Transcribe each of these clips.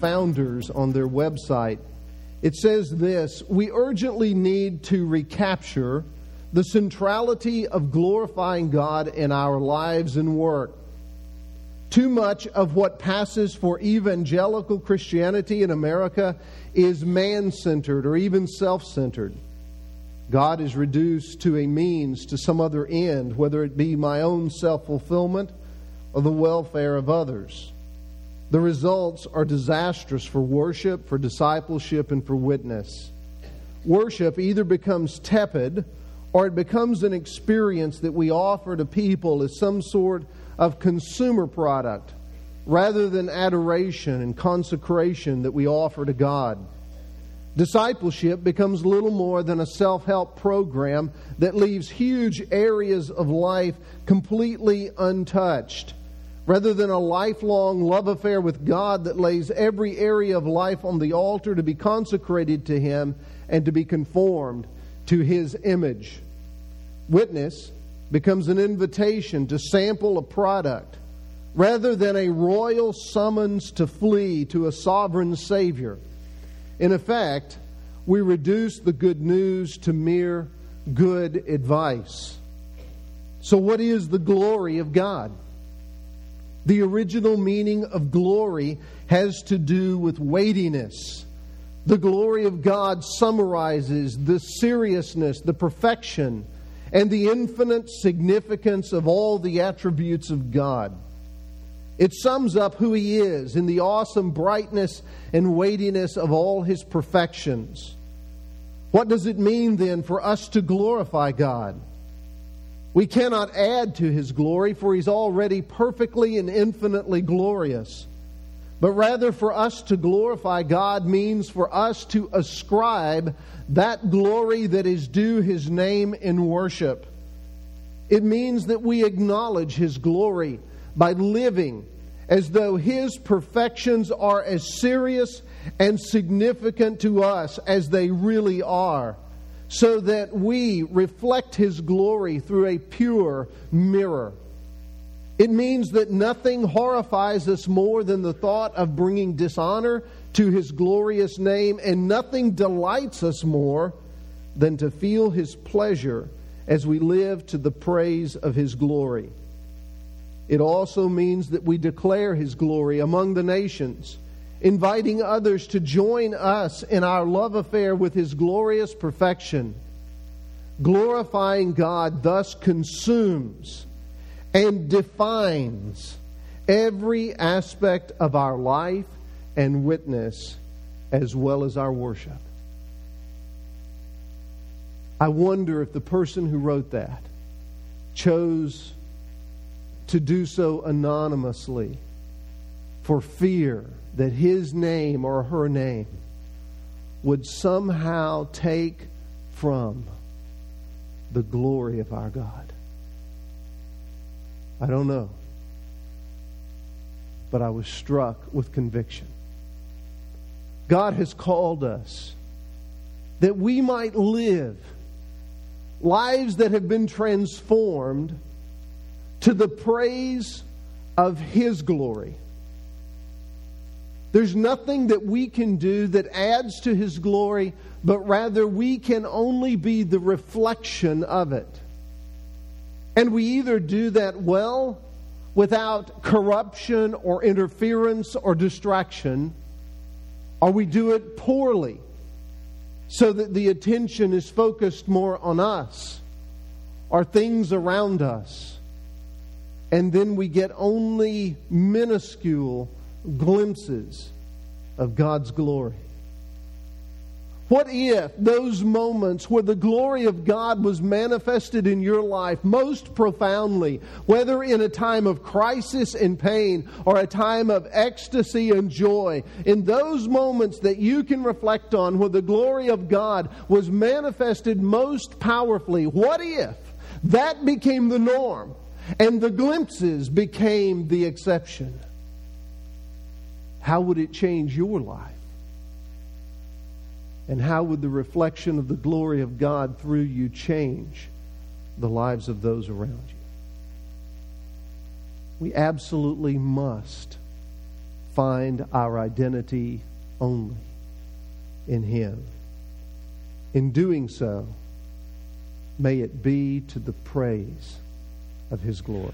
founders on their website. It says this: "We urgently need to recapture the centrality of glorifying God in our lives and work. Too much of what passes for evangelical Christianity in America is man-centered or even self-centered. God is reduced to a means to some other end, whether it be my own self-fulfillment or the welfare of others. The results are disastrous for worship, for discipleship, and for witness. Worship either becomes tepid or it becomes an experience that we offer to people as some sort of consumer product rather than adoration and consecration that we offer to God. Discipleship becomes little more than a self-help program that leaves huge areas of life completely untouched, rather than a lifelong love affair with God that lays every area of life on the altar to be consecrated to Him and to be conformed to His image. Witness becomes an invitation to sample a product rather than a royal summons to flee to a sovereign Savior. In effect, we reduce the good news to mere good advice. So what is the glory of God? The original meaning of glory has to do with weightiness. The glory of God summarizes the seriousness, the perfection, and the infinite significance of all the attributes of God. It sums up who He is in the awesome brightness and weightiness of all His perfections. What does it mean then for us to glorify God? We cannot add to His glory, for He's already perfectly and infinitely glorious. But rather, for us to glorify God means for us to ascribe that glory that is due His name in worship. It means that we acknowledge His glory by living as though His perfections are as serious and significant to us as they really are, so that we reflect His glory through a pure mirror. It means that nothing horrifies us more than the thought of bringing dishonor to His glorious name, and nothing delights us more than to feel His pleasure as we live to the praise of His glory. It also means that we declare His glory among the nations, inviting others to join us in our love affair with His glorious perfection. Glorifying God thus consumes and defines every aspect of our life and witness, as well as our worship. I wonder if the person who wrote that chose to do so anonymously for fear that his name or her name would somehow take from the glory of our God. I don't know. But I was struck with conviction. God has called us that we might live lives that have been transformed to the praise of His glory. There's nothing that we can do that adds to His glory, but rather we can only be the reflection of it. And we either do that well, without corruption or interference or distraction, or we do it poorly, so that the attention is focused more on us or things around us. And then we get only minuscule glimpses of God's glory. What if those moments where the glory of God was manifested in your life most profoundly, whether in a time of crisis and pain or a time of ecstasy and joy, in those moments that you can reflect on where the glory of God was manifested most powerfully, what if that became the norm and the glimpses became the exception? How would it change your life? And how would the reflection of the glory of God through you change the lives of those around you? We absolutely must find our identity only in Him. In doing so, may it be to the praise of His glory.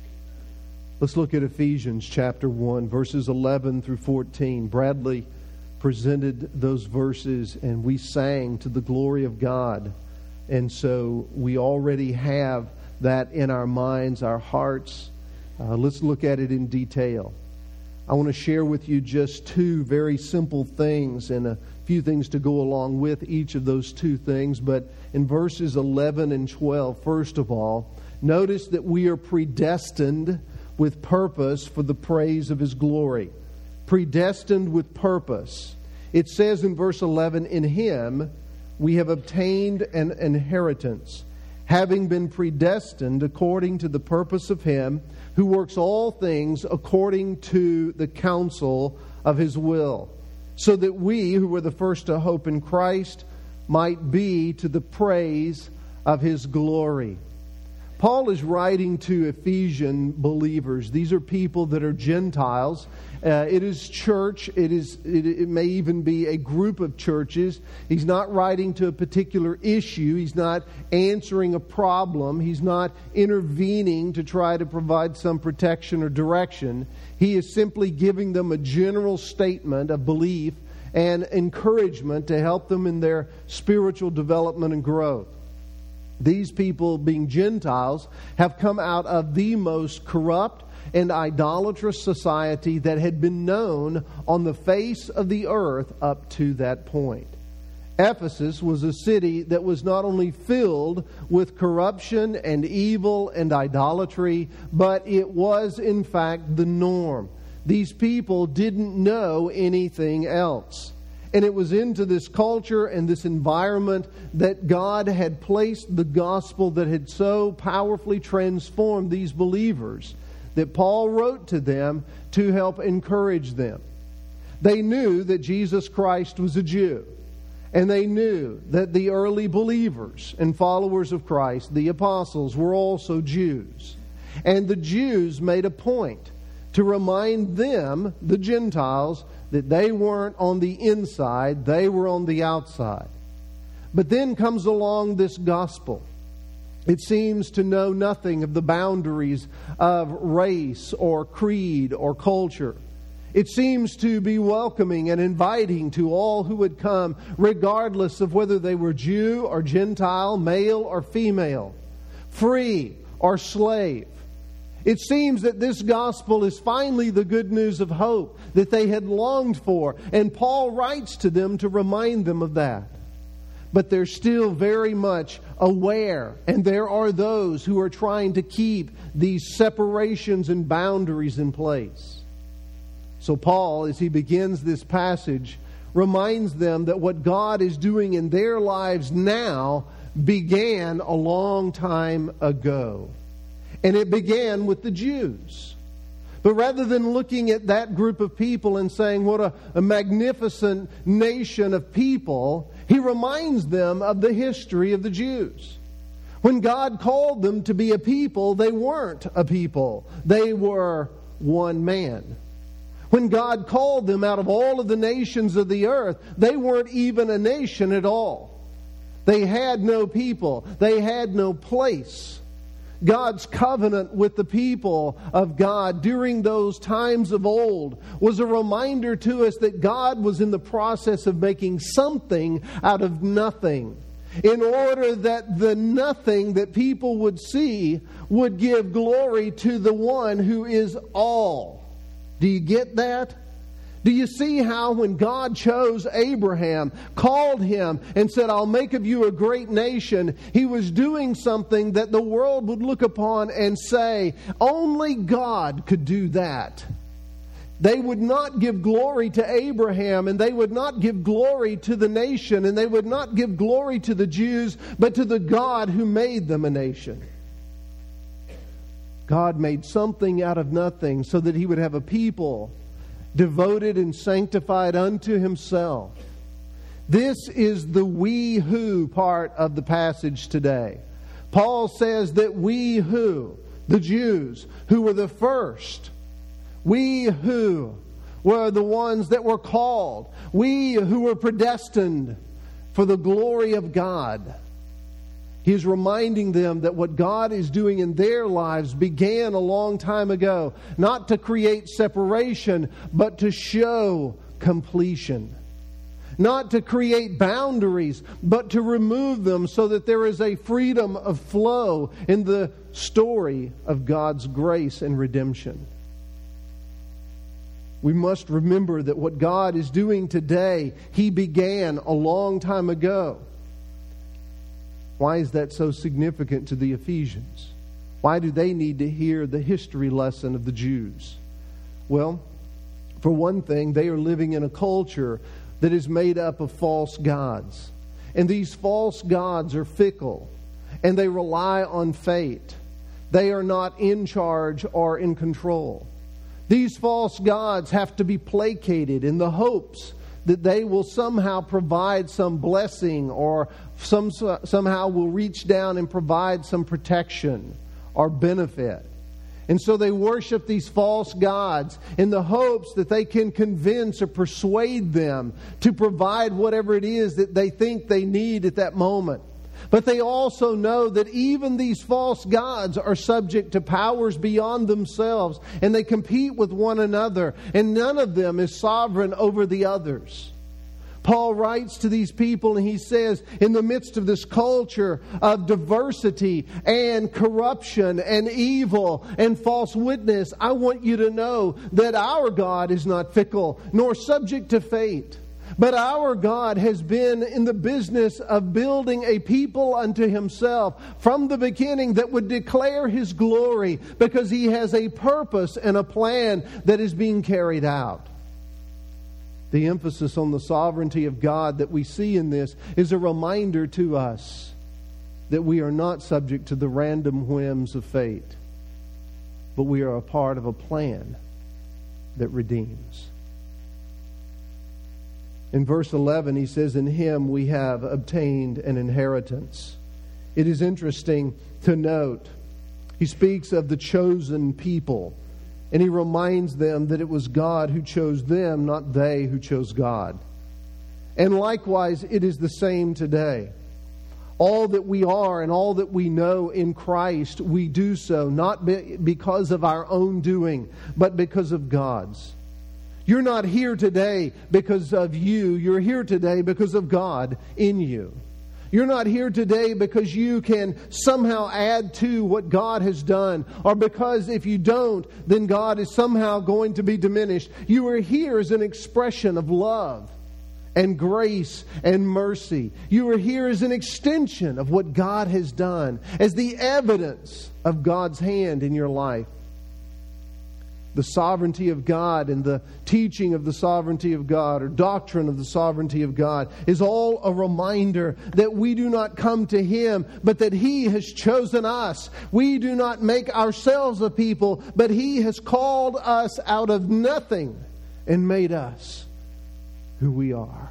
Let's look at Ephesians chapter 1, verses 11 through 14. Bradley presented those verses and we sang to the glory of God. And so we already have that in our minds, our hearts. Let's look at it in detail. I want to share with you just two very simple things and a few things to go along with each of those two things. But in verses 11 and 12, first of all, notice that we are predestined with purpose for the praise of His glory. Predestined with purpose. It says in verse 11, in Him we have obtained an inheritance, having been predestined according to the purpose of Him who works all things according to the counsel of His will, so that we who were the first to hope in Christ might be to the praise of His glory. Paul is writing to Ephesian believers. These are people that are Gentiles. It is church. It may even be a group of churches. He's not writing to a particular issue. He's not answering a problem. He's not intervening to try to provide some protection or direction. He is simply giving them a general statement of belief and encouragement to help them in their spiritual development and growth. These people, being Gentiles, have come out of the most corrupt and idolatrous society that had been known on the face of the earth up to that point. Ephesus was a city that was not only filled with corruption and evil and idolatry, but it was in fact the norm. These people didn't know anything else. And it was into this culture and this environment that God had placed the gospel that had so powerfully transformed these believers that Paul wrote to them to help encourage them. They knew that Jesus Christ was a Jew. And they knew that the early believers and followers of Christ, the apostles, were also Jews. And the Jews made a point to remind them, the Gentiles, that they weren't on the inside, they were on the outside. But then comes along this gospel. It seems to know nothing of the boundaries of race or creed or culture. It seems to be welcoming and inviting to all who would come, regardless of whether they were Jew or Gentile, male or female, free or slave. It seems that this gospel is finally the good news of hope that they had longed for. And Paul writes to them to remind them of that. But they're still very much aware. And there are those who are trying to keep these separations and boundaries in place. So Paul, as he begins this passage, reminds them that what God is doing in their lives now began a long time ago. And it began with the Jews. But rather than looking at that group of people and saying, what a magnificent nation of people, he reminds them of the history of the Jews. When God called them to be a people, they weren't a people. They were one man. When God called them out of all of the nations of the earth, they weren't even a nation at all. They had no people. They had no place. God's covenant with the people of God during those times of old was a reminder to us that God was in the process of making something out of nothing, in order that the nothing that people would see would give glory to the one who is all. Do you get that? Do you see how when God chose Abraham, called him, and said, I'll make of you a great nation, he was doing something that the world would look upon and say, only God could do that. They would not give glory to Abraham, and they would not give glory to the nation, and they would not give glory to the Jews, but to the God who made them a nation. God made something out of nothing so that he would have a people devoted and sanctified unto himself. This is the we who part of the passage today. Paul says that we who, the Jews, who were the first, we who We're the ones that were called. We who were predestined for the glory of God. He is reminding them that what God is doing in their lives began a long time ago, not to create separation, but to show completion. Not to create boundaries, but to remove them so that there is a freedom of flow in the story of God's grace and redemption. We must remember that what God is doing today, He began a long time ago. Why is that so significant to the Ephesians? Why do they need to hear the history lesson of the Jews? Well, for one thing, they are living in a culture that is made up of false gods. And these false gods are fickle, and they rely on fate. They are not in charge or in control. These false gods have to be placated in the hopes that they will somehow provide some blessing or somehow will reach down and provide some protection or benefit. And so they worship these false gods in the hopes that they can convince or persuade them to provide whatever it is that they think they need at that moment. But they also know that even these false gods are subject to powers beyond themselves, and they compete with one another, and none of them is sovereign over the others. Paul writes to these people and he says, in the midst of this culture of diversity and corruption and evil and false witness, I want you to know that our God is not fickle nor subject to fate. But our God has been in the business of building a people unto Himself from the beginning that would declare His glory, because He has a purpose and a plan that is being carried out. The emphasis on the sovereignty of God that we see in this is a reminder to us that we are not subject to the random whims of fate, but we are a part of a plan that redeems. In verse 11, he says, in Him we have obtained an inheritance. It is interesting to note, he speaks of the chosen people. And he reminds them that it was God who chose them, not they who chose God. And likewise, it is the same today. All that we are and all that we know in Christ, we do so not because of our own doing, but because of God's. You're not here today because of you. You're here today because of God in you. You're not here today because you can somehow add to what God has done, or because if you don't, then God is somehow going to be diminished. You are here as an expression of love and grace and mercy. You are here as an extension of what God has done, as the evidence of God's hand in your life. The sovereignty of God and the teaching of the sovereignty of God, or doctrine of the sovereignty of God, is all a reminder that we do not come to Him, but that He has chosen us. We do not make ourselves a people, but He has called us out of nothing and made us who we are.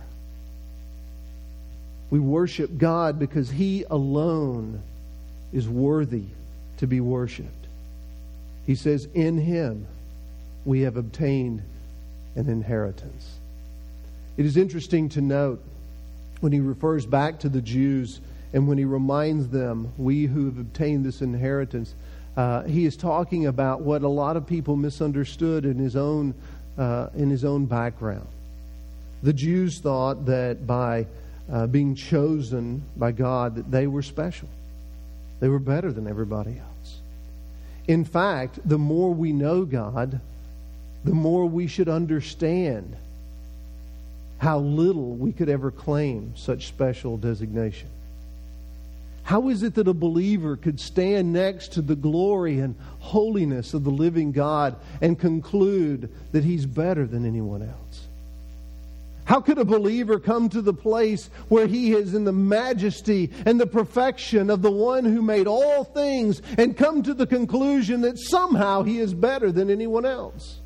We worship God because He alone is worthy to be worshipped. He says, in Him we have obtained an inheritance. It is interesting to note when he refers back to the Jews and when he reminds them, we who have obtained this inheritance, he is talking about what a lot of people misunderstood in his own background. The Jews thought that by being chosen by God, that they were special. They were better than everybody else. In fact, the more we know God, the more we should understand how little we could ever claim such special designation. How is it that a believer could stand next to the glory and holiness of the living God and conclude that He's better than anyone else? How could a believer come to the place where he is in the majesty and the perfection of the one who made all things and come to the conclusion that somehow he is better than anyone else?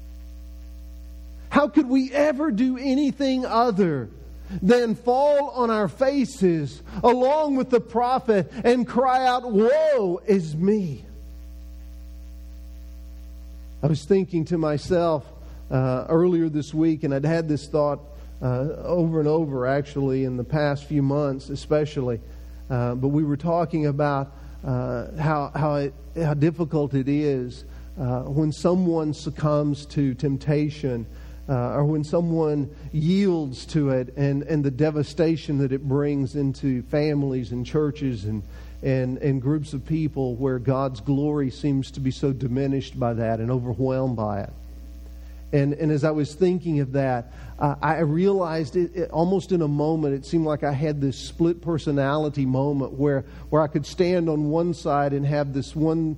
How could we ever do anything other than fall on our faces along with the prophet and cry out, "Woe is me"? I was thinking to myself, earlier this week, and I'd had this thought over and over, actually, in the past few months especially. But we were talking about how difficult it is when someone succumbs to temptation, or when someone yields to it, and the devastation that it brings into families and churches and groups of people, where God's glory seems to be so diminished by that and overwhelmed by it. And as I was thinking of that, I realized it almost in a moment. It seemed like I had this split personality moment where I could stand on one side and have this one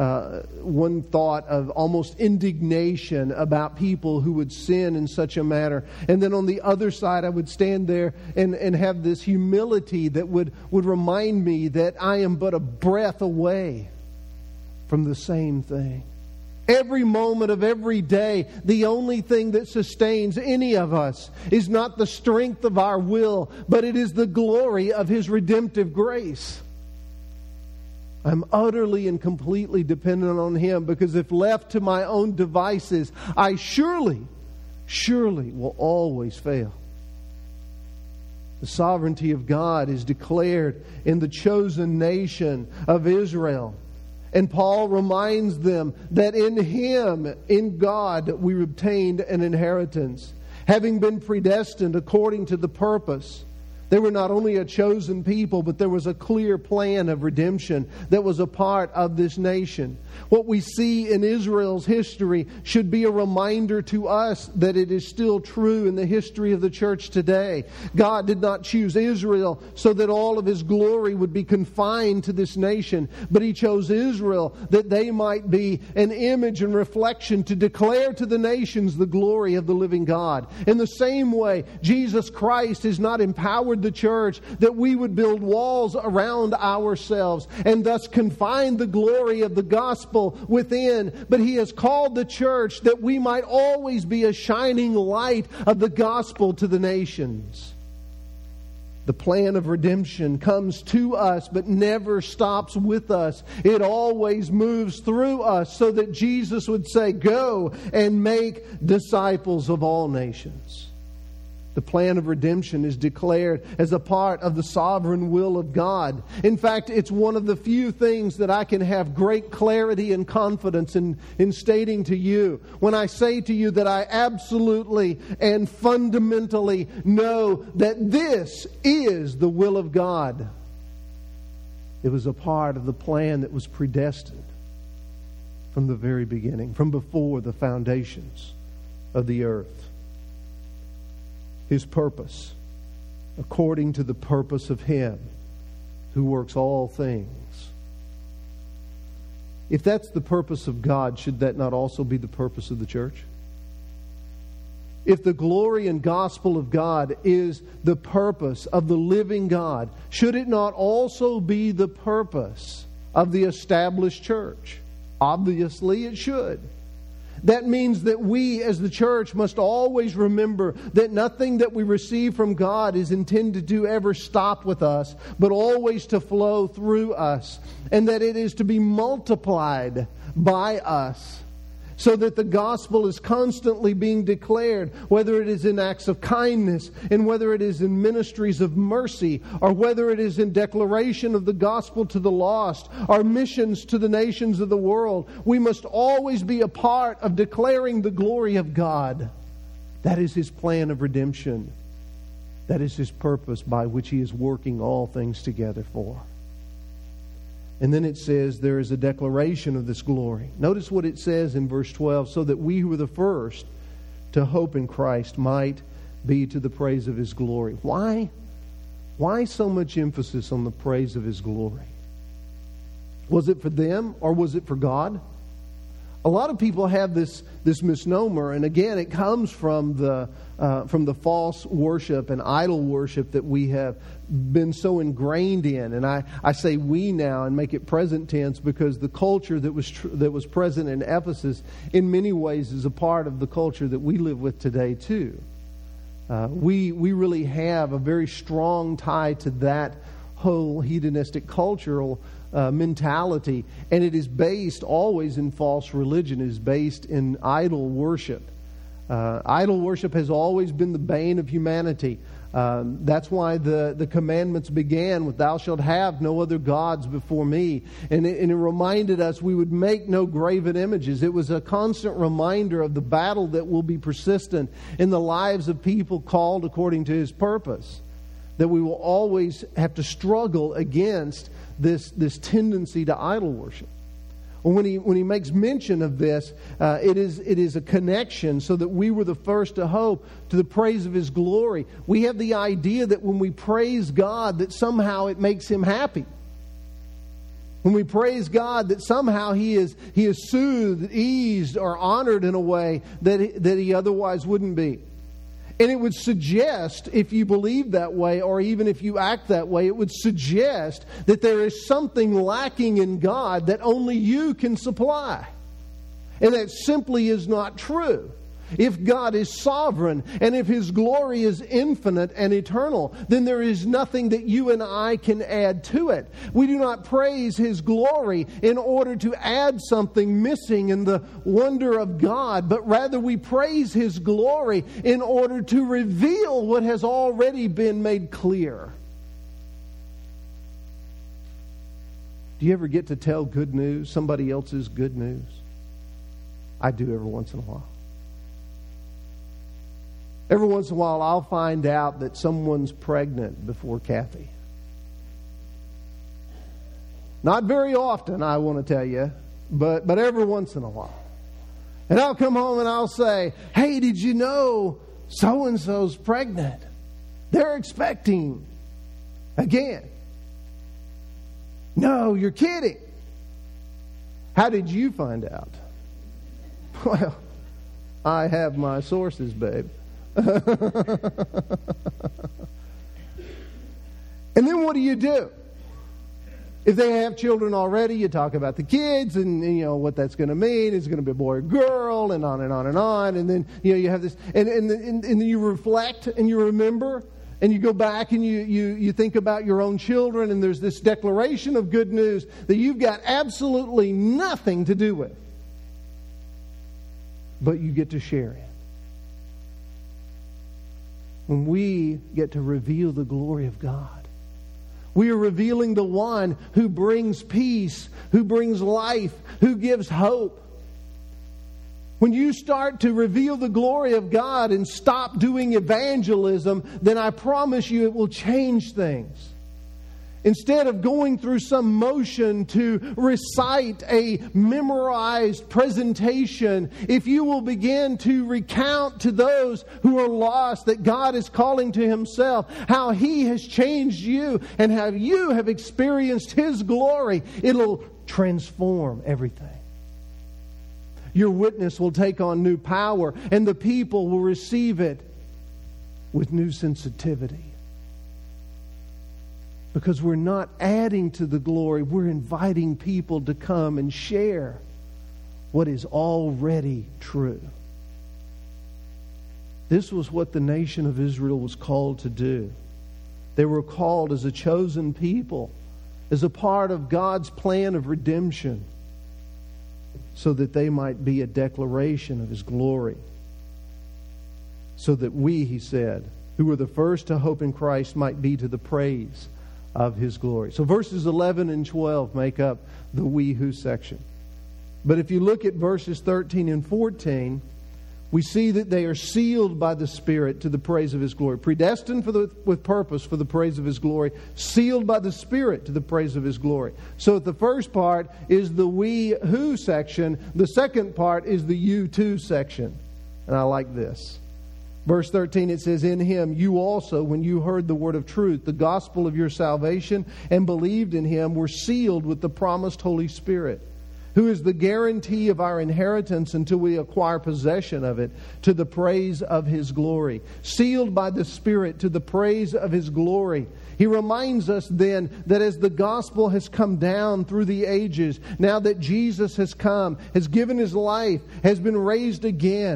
thought of almost indignation about people who would sin in such a manner, and then on the other side I would stand there and have this humility that would remind me that I am but a breath away from the same thing. Every moment of every day, the only thing that sustains any of us is not the strength of our will, but it is the glory of His redemptive grace. I'm utterly and completely dependent on Him, because if left to my own devices, I surely will always fail. The sovereignty of God is declared in the chosen nation of Israel. And Paul reminds them that in Him, in God, we obtained an inheritance, having been predestined according to the purpose. They were not only a chosen people, but there was a clear plan of redemption that was a part of this nation. What we see in Israel's history should be a reminder to us that it is still true in the history of the church today. God did not choose Israel so that all of His glory would be confined to this nation, but He chose Israel that they might be an image and reflection to declare to the nations the glory of the living God. In the same way, Jesus Christ has not empowered the church that we would build walls around ourselves and thus confine the glory of the gospel within, but He has called the church that we might always be a shining light of the gospel to the nations. The plan of redemption comes to us but never stops with us. It always moves through us, so that Jesus would say, "Go and make disciples of all nations." The plan of redemption is declared as a part of the sovereign will of God. In fact, it's one of the few things that I can have great clarity and confidence in stating to you when I say to you that I absolutely and fundamentally know that this is the will of God. It was a part of the plan that was predestined from the very beginning, from before the foundations of the earth. His purpose, according to the purpose of Him who works all things. If that's the purpose of God, should that not also be the purpose of the church? If the glory and gospel of God is the purpose of the living God, should it not also be the purpose of the established church? Obviously it should. That means that we as the church must always remember that nothing that we receive from God is intended to ever stop with us, but always to flow through us, and that it is to be multiplied by us, so that the gospel is constantly being declared, whether it is in acts of kindness, and whether it is in ministries of mercy, or whether it is in declaration of the gospel to the lost, or missions to the nations of the world. We must always be a part of declaring the glory of God. That is His plan of redemption. That is His purpose by which He is working all things together for. And then it says there is a declaration of this glory. Notice what it says in verse 12, so that we who were the first to hope in Christ might be to the praise of His glory. Why? Why so much emphasis on the praise of His glory? Was it for them or was it for God? A lot of people have this misnomer, and again, it comes from the false worship and idol worship that we have been so ingrained in. And I say we now and make it present tense, because the culture that was present in Ephesus in many ways is a part of the culture that we live with today too. We really have a very strong tie to that whole hedonistic cultural mentality, and it is based always in false religion. It is based in idol worship. Idol worship has always been the bane of humanity. That's why the commandments began with "Thou shalt have no other gods before me." And it reminded us we would make no graven images. It was a constant reminder of the battle that will be persistent in the lives of people called according to His purpose. That we will always have to struggle against this tendency to idol worship. When he makes mention of this, it is a connection so that we were the first to hope to the praise of His glory. We have the idea that when we praise God, that somehow it makes Him happy. When we praise God, that somehow He is soothed, eased, or honored in a way that He otherwise wouldn't be. And it would suggest, if you believe that way, or even if you act that way, it would suggest that there is something lacking in God that only you can supply. And that simply is not true. If God is sovereign and if His glory is infinite and eternal, then there is nothing that you and I can add to it. We do not praise His glory in order to add something missing in the wonder of God, but rather we praise His glory in order to reveal what has already been made clear. Do you ever get to tell good news, somebody else's good news? I do every once in a while. Every once in a while, I'll find out that someone's pregnant before Kathy. Not very often, I want to tell you, but every once in a while. And I'll come home and I'll say, "Hey, did you know so-and-so's pregnant? They're expecting again." "No, you're kidding." "How did you find out?" "Well, I have my sources, babe." And then what do? If they have children already, you talk about the kids and you know what that's going to mean. It's going to be a boy or girl, and on and on and on. And then you have this, and then you reflect and you remember, and you go back and you think about your own children, and there's this declaration of good news that you've got absolutely nothing to do with, but you get to share it. When we get to reveal the glory of God, we are revealing the one who brings peace, who brings life, who gives hope. When you start to reveal the glory of God and stop doing evangelism, then I promise you it will change things. Instead of going through some motion to recite a memorized presentation, if you will begin to recount to those who are lost that God is calling to Himself, how He has changed you and how you have experienced His glory, it'll transform everything. Your witness will take on new power, and the people will receive it with new sensitivity. Because we're not adding to the glory, we're inviting people to come and share what is already true. This was what the nation of Israel was called to do. They were called as a chosen people, as a part of God's plan of redemption, so that they might be a declaration of His glory. So that we, He said, who were the first to hope in Christ, might be to the praise of His glory. So verses 11 and 12 make up the we who section. But if you look at verses 13 and 14, we see that they are sealed by the Spirit to the praise of His glory. Predestined with purpose for the praise of His glory. Sealed by the Spirit to the praise of His glory. So the first part is the we who section. The second part is the you too section. And I like this. Verse 13, it says, "In Him you also, when you heard the word of truth, the gospel of your salvation, and believed in Him, were sealed with the promised Holy Spirit, who is the guarantee of our inheritance until we acquire possession of it, to the praise of His glory." Sealed by the Spirit to the praise of His glory. He reminds us then that as the gospel has come down through the ages, now that Jesus has come, has given His life, has been raised again,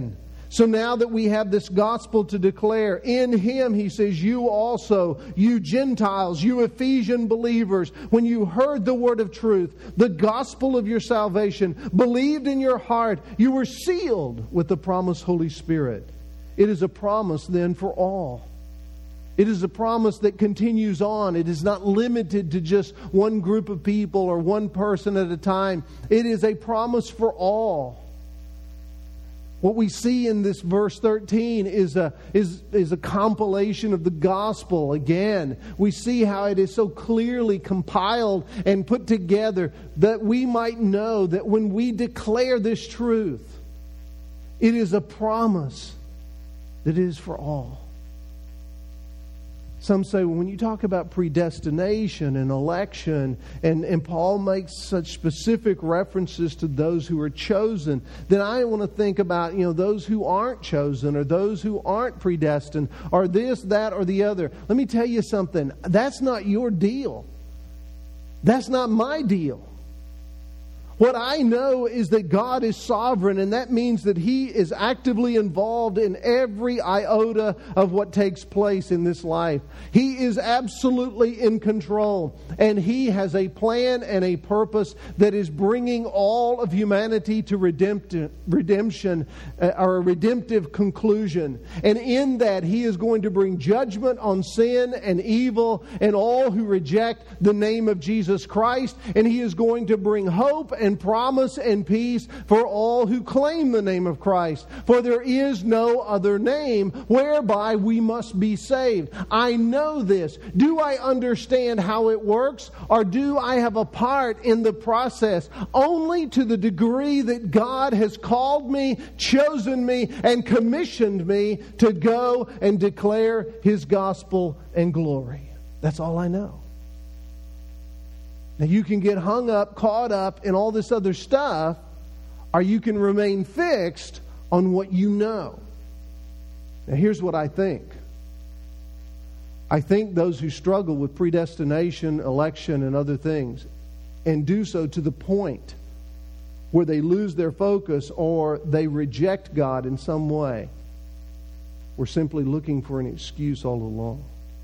So now that we have this gospel to declare, in Him, He says, you also, you Gentiles, you Ephesian believers, when you heard the word of truth, the gospel of your salvation, believed in your heart, you were sealed with the promised Holy Spirit. It is a promise then for all. It is a promise that continues on. It is not limited to just one group of people or one person at a time. It is a promise for all. What we see in this verse 13 is a compilation of the gospel. Again, we see how it is so clearly compiled and put together that we might know that when we declare this truth, it is a promise that is for all. Some say, well, when you talk about predestination and election, and Paul makes such specific references to those who are chosen, then I want to think about, those who aren't chosen or those who aren't predestined or this, that, or the other. Let me tell you something. That's not your deal. That's not my deal. What I know is that God is sovereign, and that means that He is actively involved in every iota of what takes place in this life. He is absolutely in control, and He has a plan and a purpose that is bringing all of humanity to redemption or a redemptive conclusion. And in that, He is going to bring judgment on sin and evil and all who reject the name of Jesus Christ, and He is going to bring hope and promise and peace for all who claim the name of Christ. For there is no other name whereby we must be saved. I know this. Do I understand how it works? Or do I have a part in the process? Only to the degree that God has called me, chosen me, and commissioned me to go and declare His gospel and glory. That's all I know. Now, you can get hung up, caught up in all this other stuff, or you can remain fixed on what you know. Now, here's what I think. I think those who struggle with predestination, election, and other things, and do so to the point where they lose their focus or they reject God in some way, were simply looking for an excuse all along.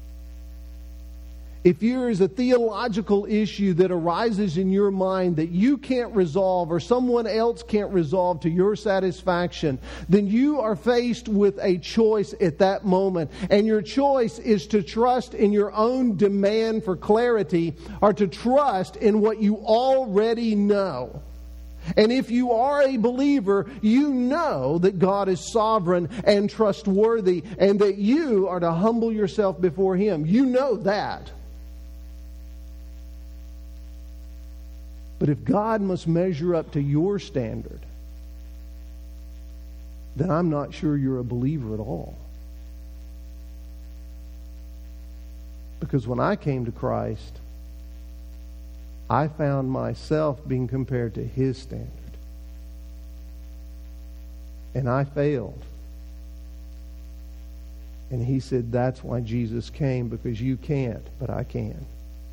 If there is a theological issue that arises in your mind that you can't resolve or someone else can't resolve to your satisfaction, then you are faced with a choice at that moment. And your choice is to trust in your own demand for clarity or to trust in what you already know. And if you are a believer, you know that God is sovereign and trustworthy and that you are to humble yourself before Him. You know that. But if God must measure up to your standard, then I'm not sure you're a believer at all. Because when I came to Christ, I found myself being compared to His standard. And I failed. And He said, that's why Jesus came, because you can't, but I can.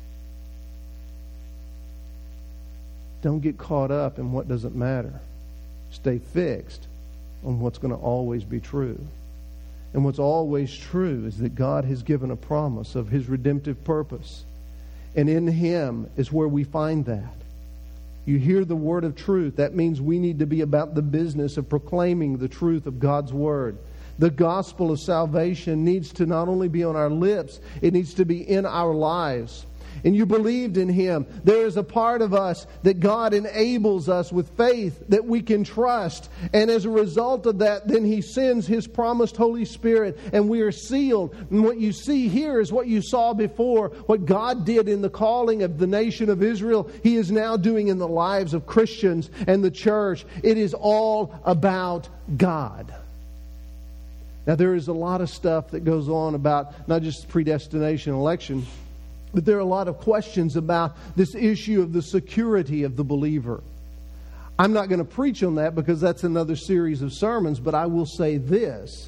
Don't get caught up in what doesn't matter. Stay fixed on what's going to always be true. And what's always true is that God has given a promise of His redemptive purpose. And in Him is where we find that. You hear the word of truth. That means we need to be about the business of proclaiming the truth of God's word. The gospel of salvation needs to not only be on our lips, it needs to be in our lives. And you believed in Him. There is a part of us that God enables us with faith that we can trust. And as a result of that, then He sends His promised Holy Spirit and we are sealed. And what you see here is what you saw before. What God did in the calling of the nation of Israel, He is now doing in the lives of Christians and the church. It is all about God. Now, there is a lot of stuff that goes on about not just predestination and election, but there are a lot of questions about this issue of the security of the believer. I'm not going to preach on that because that's another series of sermons, but I will say this.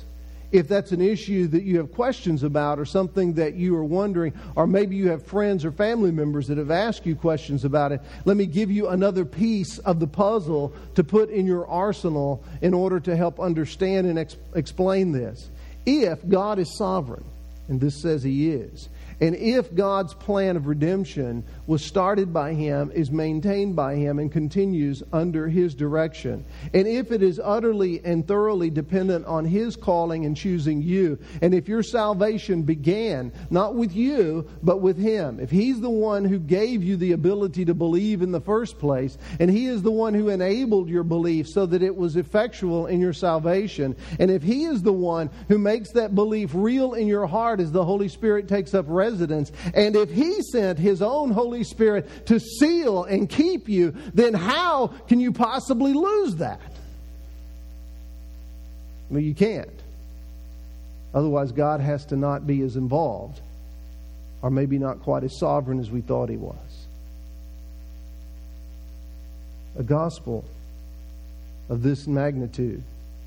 If that's an issue that you have questions about or something that you are wondering, or maybe you have friends or family members that have asked you questions about it, let me give you another piece of the puzzle to put in your arsenal in order to help understand and explain this. If God is sovereign, and this says He is, and if God's plan of redemption was started by Him, is maintained by Him, and continues under His direction, and if it is utterly and thoroughly dependent on His calling and choosing you, and if your salvation began not with you, but with Him, if He's the one who gave you the ability to believe in the first place, and He is the one who enabled your belief so that it was effectual in your salvation, and if He is the one who makes that belief real in your heart as the Holy Spirit takes up residence, and if He sent His own Holy Spirit to seal and keep you, then how can you possibly lose that? Well, you can't. Otherwise, God has to not be as involved, or maybe not quite as sovereign as we thought He was. A gospel of this magnitude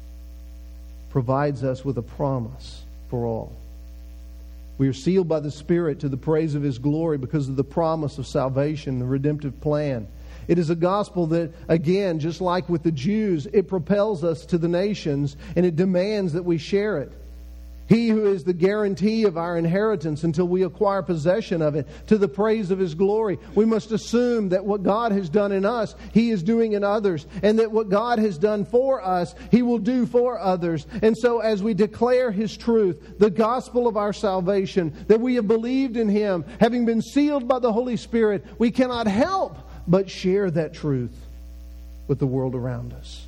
provides us with a promise for all. We are sealed by the Spirit to the praise of His glory because of the promise of salvation, the redemptive plan. It is a gospel that, again, just like with the Jews, it propels us to the nations and it demands that we share it. He who is the guarantee of our inheritance until we acquire possession of it, to the praise of His glory. We must assume that what God has done in us, He is doing in others. And that what God has done for us, He will do for others. And so as we declare His truth, the gospel of our salvation, that we have believed in Him, having been sealed by the Holy Spirit, we cannot help but share that truth with the world around us.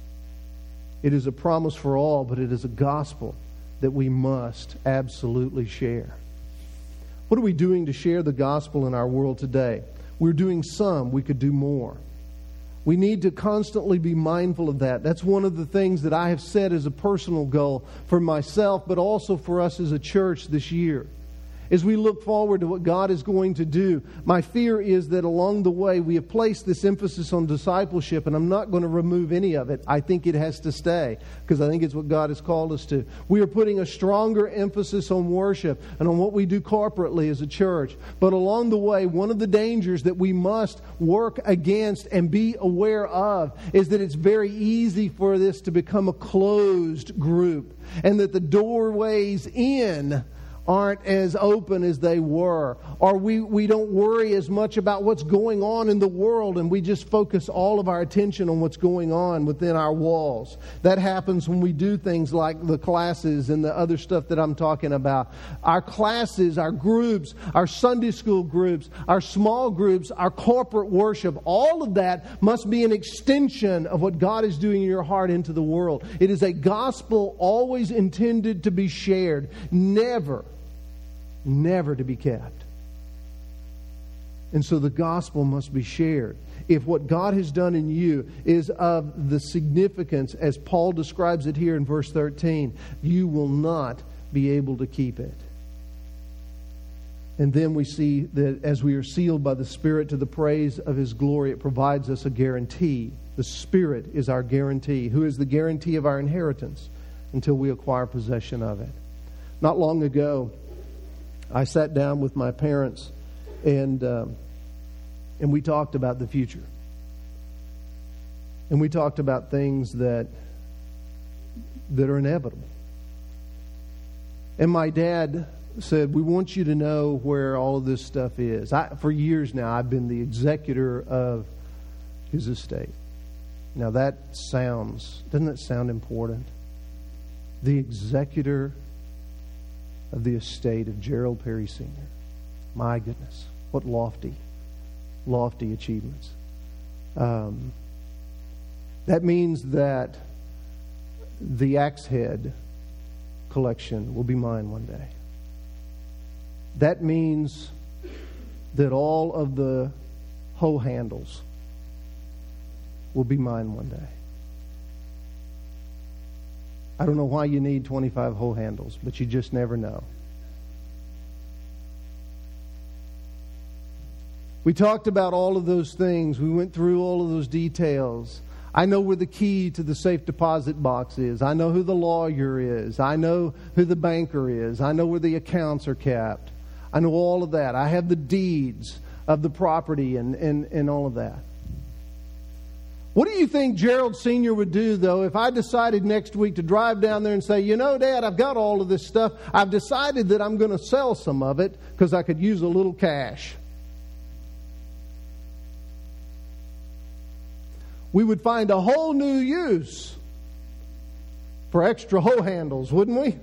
It is a promise for all, but it is a gospel that we must absolutely share. What are we doing to share the gospel in our world today? We're doing some. We could do more. We need to constantly be mindful of that. That's one of the things that I have set as a personal goal for myself, but also for us as a church this year. As we look forward to what God is going to do, my fear is that along the way we have placed this emphasis on discipleship, and I'm not going to remove any of it. I think it has to stay because I think it's what God has called us to. We are putting a stronger emphasis on worship and on what we do corporately as a church. But along the way, one of the dangers that we must work against and be aware of is that it's very easy for this to become a closed group, and that the doorways in aren't as open as they were, or we don't worry as much about what's going on in the world, and we just focus all of our attention on what's going on within our walls. That happens when we do things like the classes and the other stuff that I'm talking about. Our classes, our groups, our Sunday school groups, our small groups, our corporate worship, all of that must be an extension of what God is doing in your heart into the world. It is a gospel always intended to be shared, never to be kept. And so the gospel must be shared. If what God has done in you is of the significance, as Paul describes it here in verse 13, you will not be able to keep it. And then we see that as we are sealed by the Spirit to the praise of His glory, it provides us a guarantee. The Spirit is our guarantee, who is the guarantee of our inheritance until we acquire possession of it. Not long ago, I sat down with my parents and we talked about the future. And we talked about things that are inevitable. And my dad said, we want you to know where all of this stuff is. For years now, I've been the executor of his estate. Now doesn't that sound important? The executor of the estate of Gerald Perry Sr. My goodness, what lofty achievements. That means that the axe head collection will be mine one day. That means that all of the hoe handles will be mine one day. I don't know why you need 25 hoe handles, but you just never know. We talked about all of those things. We went through all of those details. I know where the key to the safe deposit box is. I know who the lawyer is. I know who the banker is. I know where the accounts are kept. I know all of that. I have the deeds of the property and all of that. What do you think Gerald Sr. would do, though, if I decided next week to drive down there and say, you know, Dad, I've got all of this stuff. I've decided that I'm going to sell some of it because I could use a little cash. We would find a whole new use for extra hoe handles, wouldn't we?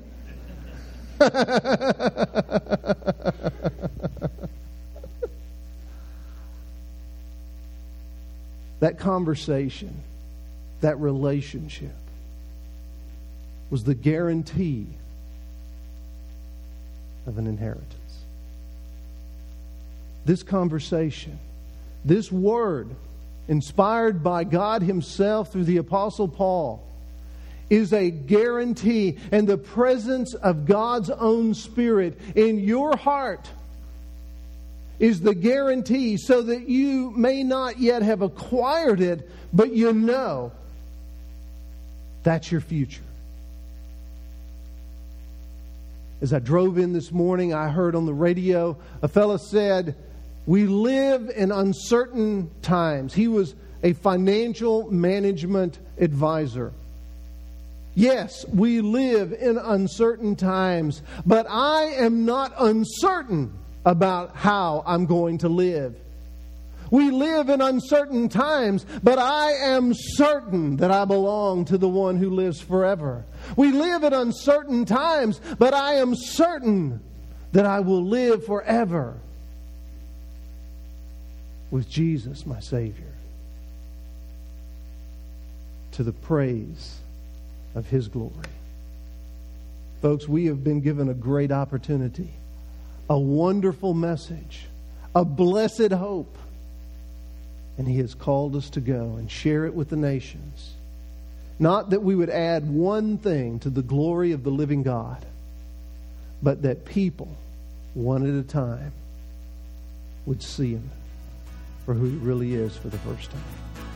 That conversation, that relationship was the guarantee of an inheritance. This conversation, this word, inspired by God Himself through the Apostle Paul, is a guarantee, and the presence of God's own Spirit in your heart is the guarantee, so that you may not yet have acquired it, but you know that's your future. As I drove in this morning, I heard on the radio a fellow said, we live in uncertain times. He was a financial management advisor. Yes, we live in uncertain times, but I am not uncertain about how I'm going to live. We live in uncertain times, but I am certain that I belong to the one who lives forever. We live in uncertain times, but I am certain that I will live forever with Jesus, my Savior, to the praise of His glory. Folks, we have been given a great opportunity, a wonderful message, a blessed hope. And He has called us to go and share it with the nations. Not that we would add one thing to the glory of the living God, but that people, one at a time, would see Him for who He really is for the first time.